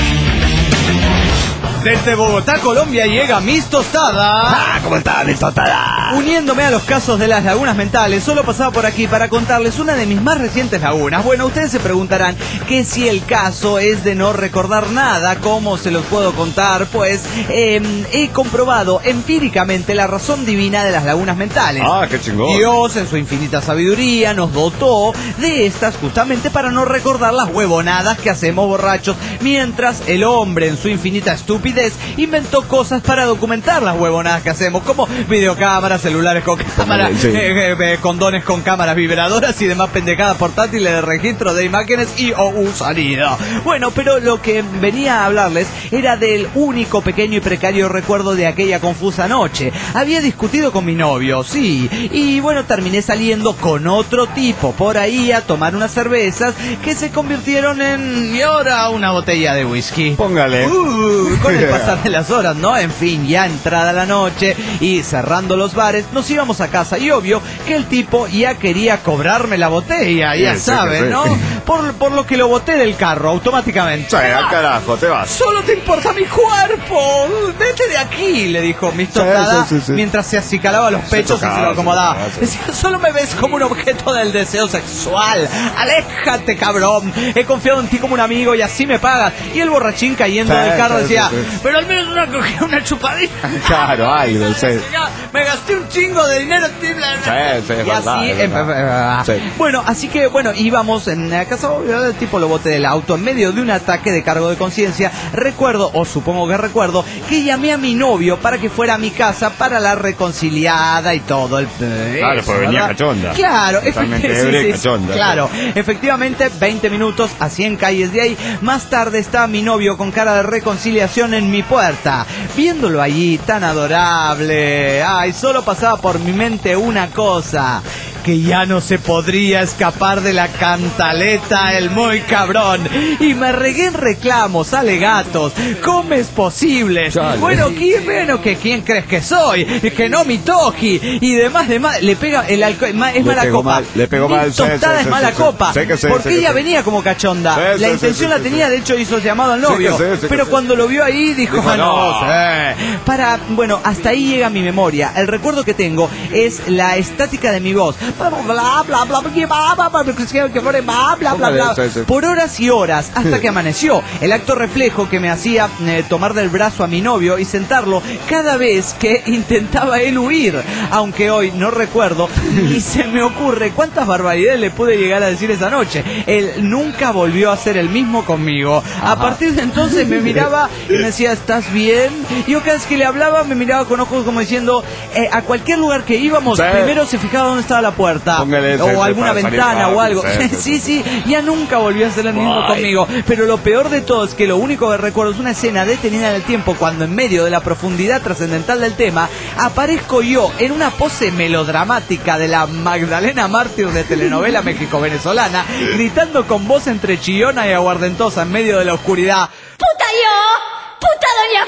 Desde Bogotá, Colombia, llega Miss Tostada. ¡Ah! ¿Cómo está, Miss Tostada? Uniéndome a los casos de las lagunas mentales, solo pasaba por aquí para contarles una de mis más recientes lagunas. Bueno, ustedes se preguntarán que si el caso es de no recordar nada, ¿cómo se los puedo contar? Pues eh, he comprobado empíricamente la razón divina de las lagunas mentales. ¡Ah, qué chingón! Dios, en su infinita sabiduría, nos dotó de estas justamente para no recordar las huevonadas que hacemos borrachos, mientras el hombre, en su infinita estupidez, inventó cosas para documentar las huevonadas que hacemos, como videocámaras, celulares con cámaras, sí. eh, eh, condones con cámaras vibradoras y demás pendejadas portátiles de registro de imágenes y o uh, salida. Bueno, pero lo que venía a hablarles era del único pequeño y precario recuerdo de aquella confusa noche. Había discutido con mi novio, sí, y bueno, terminé saliendo con otro tipo por ahí a tomar unas cervezas que se convirtieron en, y ahora, una botella de whisky. Póngale. Uh, con el pasar de las horas, ¿no? En fin, ya entrada la noche y cerrando los bares, nos íbamos a casa y obvio que el tipo ya quería cobrarme la botella, ya Sí, sí, saben, sí. ¿no? Por, por lo que lo boté del carro automáticamente. Sí, al carajo, te vas. ¡Solo te importa mi cuerpo! ¡Vete de aquí! Le dijo Miss Tostada, sí, sí, sí. mientras se acicalaba los pechos tocaba, y se lo acomodaba. se tocaba, sí. Decía, solo me ves como un objeto del deseo sexual. ¡Aléjate, cabrón! He confiado en ti como un amigo y así me pagas. Y el borrachín cayendo Sí, del carro sí, decía, sí, sí. pero al menos una cogida, una chupadita. Claro, algo, sí. Me gasté un chingo de dinero. Sí, sí, es y verdad, así, es eh, verdad. eh, Sí. bueno, así que bueno, íbamos en la casa, obvio, el tipo lo boté del auto en medio de un ataque de cargo de conciencia. Recuerdo, o supongo que recuerdo, que llamé a mi novio para que fuera a mi casa para la reconciliada y todo el... Claro, pues venía ¿verdad? cachonda. Claro, Totalmente efectivamente, ebria y sí, sí, cachonda. claro, efectivamente, veinte minutos a cien calles de ahí. Más tarde estaba mi novio con cara de reconciliación en mi puerta, viéndolo allí tan adorable. Ay, solo pasaba por mi mente una cosa, que ya no se podría escapar de la cantaleta el muy cabrón. Y me regué en reclamos, alegatos, ¿cómo es posible? Chale. Bueno, ¿quién, bueno, que quién crees que soy? Que no mi toji y demás, demás. Le pega el alcohol, es ma- es Le mala pegó copa. mal, le pegó Miss mal, sí, Tostada sí, es sí, mala sí, sí. copa. Sé que sí, porque sé que ella sí. venía como cachonda. Sí, la sí, sí, intención sí, la sí, tenía, sí. de hecho hizo llamado al Sé que novio. sí, sé que pero sí. cuando lo vio ahí dijo, Dijo, ah, no, no. sí. Para, bueno, hasta ahí llega mi memoria. El recuerdo que tengo es la estática de mi voz. Bla, bla, bla, bla, bla, bla, bla, bla, bla, bla, bla, Sí, sí. por horas y horas hasta que amaneció. El acto reflejo que me hacía eh, tomar del brazo a mi novio y sentarlo cada vez que intentaba él huir. Aunque hoy no recuerdo ni se me ocurre cuántas barbaridades le pude llegar a decir esa noche. Él nunca volvió a ser el mismo conmigo. A partir de entonces me miraba y me decía, ¿estás bien? Y yo cada vez que le hablaba me miraba con ojos como diciendo, eh, a cualquier lugar que íbamos, Sí. primero se fijaba dónde estaba la puerta. Póngale, sí, o sí, alguna para salir ventana o rápido, algo. sí, Sí, sí, ya nunca volvió a ser el mismo Ay. conmigo. Pero lo peor de todo es que lo único que recuerdo es una escena detenida en el tiempo cuando en medio de la profundidad trascendental del tema aparezco yo en una pose melodramática de la Magdalena Mártir de telenovela México-Venezolana, gritando con voz entre chillona y aguardentosa en medio de la oscuridad. ¡Puta yo! ¡Puta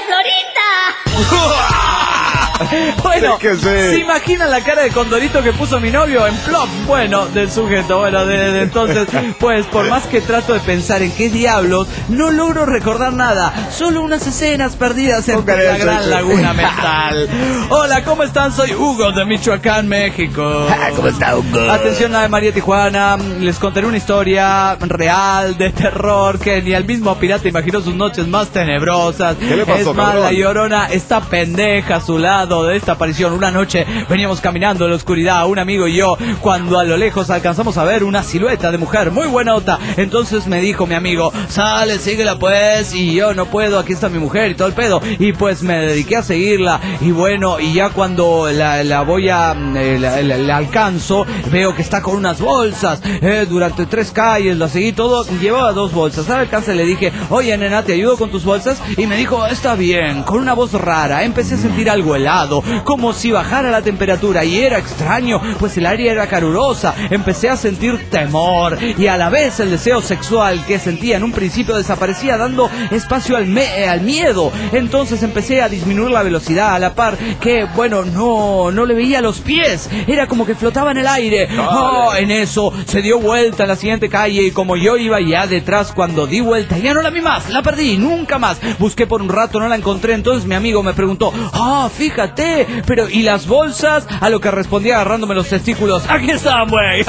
doña Florita! Bueno, Sí que sí. ¿se imaginan la cara de condorito que puso mi novio en plop? Bueno, del sujeto, bueno, de, de entonces, pues por más que trato de pensar en qué diablos, no logro recordar nada, solo unas escenas perdidas entre Póngale, la sí, gran sí. laguna mental. Hola, ¿cómo están? Soy Hugo de Michoacán, México. ¿Cómo está, Hugo? Atención a María Tijuana, les contaré una historia real de terror que ni el mismo pirata imaginó sus noches más tenebrosas. ¿Qué le pasó, Es más, cabrón? la Llorona está pendeja a su lado. acuerdo de esta aparición. Una noche veníamos caminando en la oscuridad, un amigo y yo, cuando a lo lejos alcanzamos a ver una silueta de mujer muy buenota. Entonces me dijo mi amigo, sale, síguela pues. Y yo, no puedo, aquí está mi mujer y todo el pedo. Y pues me dediqué a seguirla. Y bueno, y ya cuando la, la voy a, eh, la, la, la alcanzo, veo que está con unas bolsas. Eh, durante tres calles la seguí todo, llevaba dos bolsas. Al alcance le dije, oye nena, ¿te ayudo con tus bolsas? Y me dijo, está bien, con una voz rara. Empecé a sentir algo helado, como si bajara la temperatura, y era extraño, pues el área era calurosa. Empecé a sentir temor y a la vez el deseo sexual que sentía en un principio desaparecía, dando espacio al, me al miedo. Entonces empecé a disminuir la velocidad a la par que, bueno, no, no le veía los pies, era como que flotaba en el aire. Oh, en eso se dio vuelta en la siguiente calle, y como yo iba ya detrás, cuando di vuelta ya no la vi más, la perdí, nunca más. Busqué por un rato, no la encontré. Entonces mi amigo me preguntó, ah, oh, fíjate, pero ¿y las bolsas? A lo que respondí agarrándome los testículos, aquí están, güey.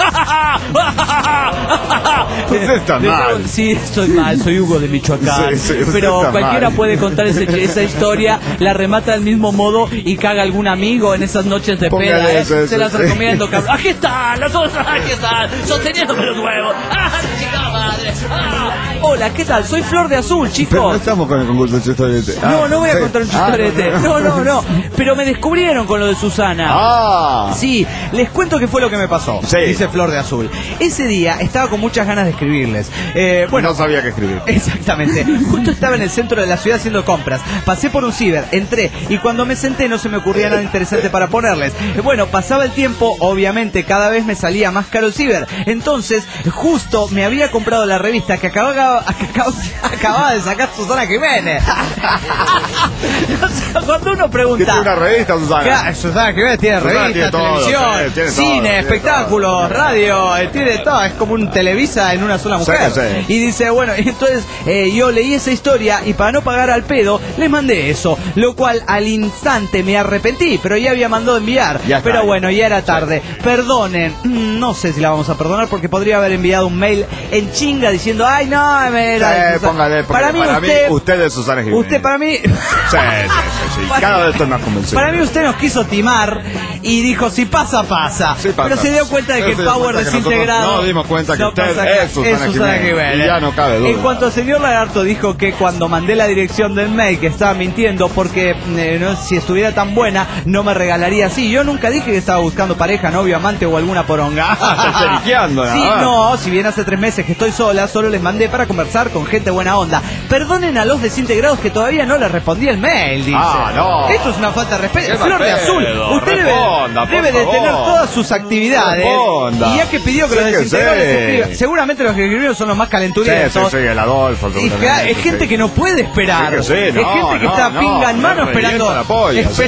Usted está mal. Sí, estoy mal, soy Hugo de Michoacán. Sí, sí, pero cualquiera mal. puede contar ese, esa historia, la remata del mismo modo y caga algún amigo en esas noches de Póngale peda, ¿eh? eso, eso, Se las sí. recomiendo, cabrón. Aquí están, las bolsas, aquí están, sosteniéndome los huevos. ¡Ah, chica madre! ¡Ah! Hola, ¿qué tal? Soy Flor de Azul, Pero no chicos. estamos con el concurso de chistorete. No, no voy a sí. contar un Ah, chistorete. No, no, no. Pero me descubrieron con lo de Susana. Ah. Sí, les cuento qué fue lo que me pasó. Sí. Dice Flor de Azul. Ese día estaba con muchas ganas de escribirles. Eh, bueno, no sabía qué escribir. exactamente. Justo estaba en el centro de la ciudad haciendo compras. Pasé por un ciber, entré, y cuando me senté no se me ocurría nada interesante para ponerles. Eh, Bueno, pasaba el tiempo, obviamente cada vez me salía más caro el ciber. Entonces, justo me había comprado la revista que acababa, que acababa, acababa de sacar Susana Jiménez. O sea, cuando uno pregunta... Tiene una revista, Susana. Claro, Susana Jiménez tiene Susana revista, tiene todo, televisión, tiene- tiene todo, cine, tiene espectáculos, todo, tiene radio, eh, tiene todo. Es como un Televisa en una sola mujer. Sí, sí. Y dice, bueno, entonces eh, yo leí esa historia y para no pagar al pedo, les mandé eso. Lo cual al instante me arrepentí, pero ya había mandado enviar. Ya está. Pero bueno, ya era tarde. Perdonen, mm, no sé si la vamos a perdonar porque podría haber enviado un mail en chinga diciendo, ay no, me era- Eh, póngale, porque para mí para usted, mí, usted es Susana Jiménez. usted para mí... Sí, sí, sí, sí. Cada vez estoy más convencido. Para mí usted nos quiso timar y dijo, si pasa, pasa. Sí, pasa. Pero se dio cuenta de Sí, que se el dio power cuenta que desintegrado... nosotros no dimos cuenta que no usted pasa es Susana Jiménez. Y ya no cabe duda. En cuanto al señor Lagarto dijo que cuando mandé la dirección del mail que estaba mintiendo porque eh, no, si estuviera tan buena no me regalaría así. Yo nunca dije que estaba buscando pareja, novio, amante o alguna poronga. Está periqueando, nada Sí, más. no, si bien hace tres meses que estoy sola, solo les mandé para conversar con gente buena onda. Perdonen a los desintegrados que todavía no les respondí el mail, dice. Ah, no. Esto es una falta de respeto. Qué Flor de mal Azul, pedo, usted debe, responda, por debe de favor. tener todas sus actividades. Responda. Y ya que pidió que los Sí que desintegrados sí. les escriban, seguramente los que escribieron son los más Sí, calenturientos. sí, sí, el Adolfo. Y que hay- es gente que no puede esperar. Sí que sí, es no, gente que no, está no, pinga en me mano revienta esperando. la polla, Espe-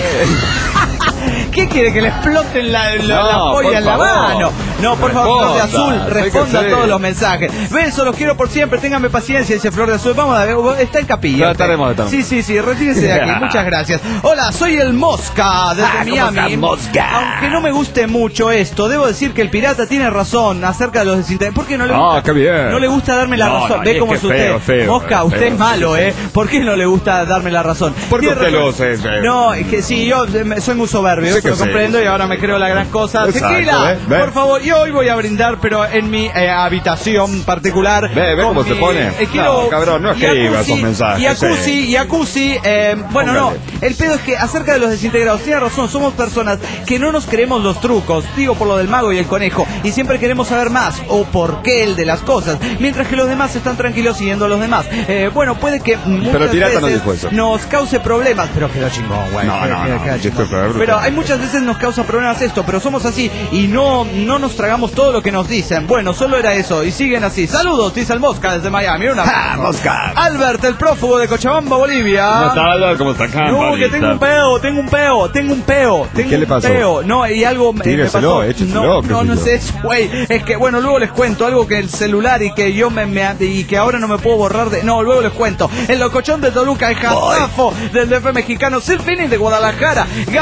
¿Qué quiere? ¿Que le exploten la, la, No, la polla por en la favor. mano? No, por favor, Flor de Responda, Azul, sí que responda sí. a todos los mensajes. Besos, los quiero por siempre, ténganme paciencia, dice Flor de Azul. Vamos a ver, está en capilla. Trataremos de estar. Sí, sí, sí, retírese de aquí, muchas gracias. Hola, soy el Mosca desde Ah, ¿cómo Miami. está, Mosca? Aunque no me guste mucho esto, debo decir que el pirata tiene razón acerca de los desintegrados. ¿Por qué no le Ah, gusta? qué bien. No le gusta darme la No, razón. no, Ve y es cómo que es usted. feo, feo, Mosca, feo, usted feo, es malo, sí, sí. ¿eh? ¿Por qué no le gusta darme la razón? Porque Tiene usted razón. lo hace, eh. No, es que sí, yo eh, me- soy muy soberbio, Sí eso que lo sí. comprendo y ahora me creo la gran cosa. Exacto, Tequila, ¿ve? ¿Ve? por favor, yo hoy voy a brindar, pero en mi eh, habitación particular. Ve, ve con cómo se mi- pone. eh, quiero- No, cabrón, no escriba jacuzzi, esos mensajes, Jacuzzi, sí. jacuzzi, eh, bueno, Póngale. no, el pedo es que acerca de los desintegrados, tiene razón, somos personas que no nos creemos los trucos, digo por lo del mago y el conejo, y siempre queremos saber más, o por qué el de las cosas, mientras que los demás están tranquilos siguiendo a los demás. Eh, bueno, puede que muchas Pero Pirata no veces dijo eso. nos cause problemas, pero quedó chingón, güey. No, quedó- no, quedó- no, quedó chingón. disculpe, bruto. Pero hay muchas veces nos causa problemas esto, pero somos así y no, no nos tragamos todo lo que nos dicen. Bueno, solo era eso y siguen así. Saludos, dice el Mosca desde Miami. Una ¡Ah, Mosca! Albert, el prófugo de Cochabamba, Bolivia. ¿Cómo está, Álvaro? ¿Cómo está, No, que campanita? tengo un peo, tengo un peo, tengo un peo, tengo qué le un pasó? peo. No, y algo me- me Tíreselo, pasó. écheselo, No, qué no, sé no yo. es eso, güey. Es que, bueno, luego les cuento algo que el celular y que yo me, me y que ahora no me puedo borrar de. No, luego les cuento. El locochón de Toluca, el Jazafo del D F mexicano, Silfini de Guadalajara, Gaby Vamos a de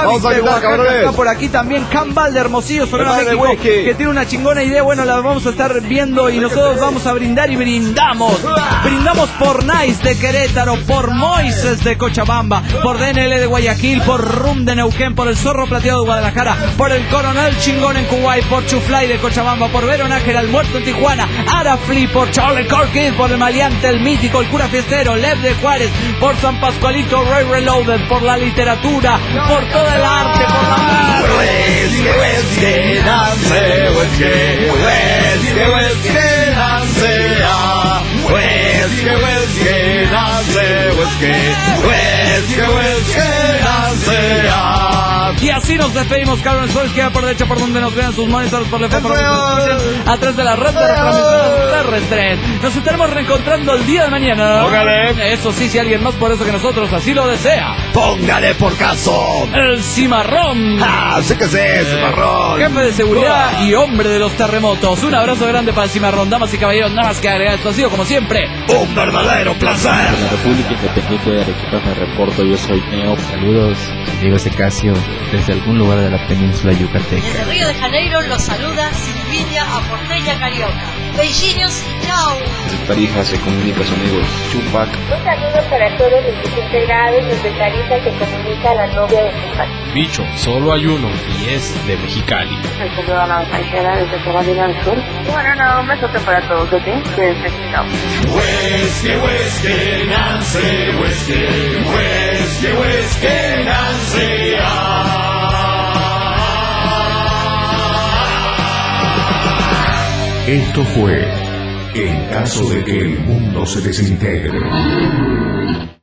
de tal, Oaxaca cabrones? está por aquí también. Cambal de Hermosillo, Sonora, Cambal de México, whisky. que tiene una chingona idea. Bueno, la vamos a estar viendo y nosotros vamos a brindar y brindamos. Brindamos por Nice de Querétaro, por Moises de Cochabamba, por D N L de Guayaquil, por Rum de Neuquén, por el Zorro Plateado de Guadalajara, por el Coronel Chingón en Kuwait, por Chuflay de Cochabamba, por Vero Nájera, el Muerto en Tijuana, Arafli, por Charlie Corkid, por el Maleante, el Mítico, el Cura Fiestero, Lev de Juárez, por San Pascualito, Ray Reloaded, por la literatura, por todo el arte, por la mar. Whisky, whisky, dance, whisky, whisky, whisky, dance, ah. Whisky, whisky, dance, whisky, whisky, whisky, dance, ah. Y así nos despedimos, cabrones. Pues queda por derecha por donde nos vean sus monitores, por la F, por donde nos escuchen, a través de la red de retransmisiones terrestres. Nos estaremos reencontrando el día de mañana. Póngale. Eso sí, si alguien más por eso que nosotros así lo desea. Póngale por caso. El Cimarrón. Ah, sí que sí, Cimarrón. Jefe de seguridad y hombre de los terremotos. Un abrazo grande para el Cimarrón. Damas y caballeros, nada más que agregar. Esto ha sido como siempre Un verdadero placer. De la República Independiente de Arequipa me reporto, yo soy Neo. Saludos, Diego Secasio, desde algún lugar de la península yucateca. Desde Río de Janeiro los saluda Silvia a Porteña Carioca. Beijinhos y chao. El Tarija se comunica a sus amigos Chupac. Un saludo para todos los desintegrados desde Tarija que comunica a la novia de Chupac. Bicho, solo hay uno y es de Mexicali. Un saludo a la paisera desde Carolina del Sur. Bueno, no, un besote para todos, ¿ok? Cuídense, chao. Whisky, whisky, Nancy, whisky, whisky, whisky, Nancy, ah. Esto fue En caso de que el mundo se desintegre.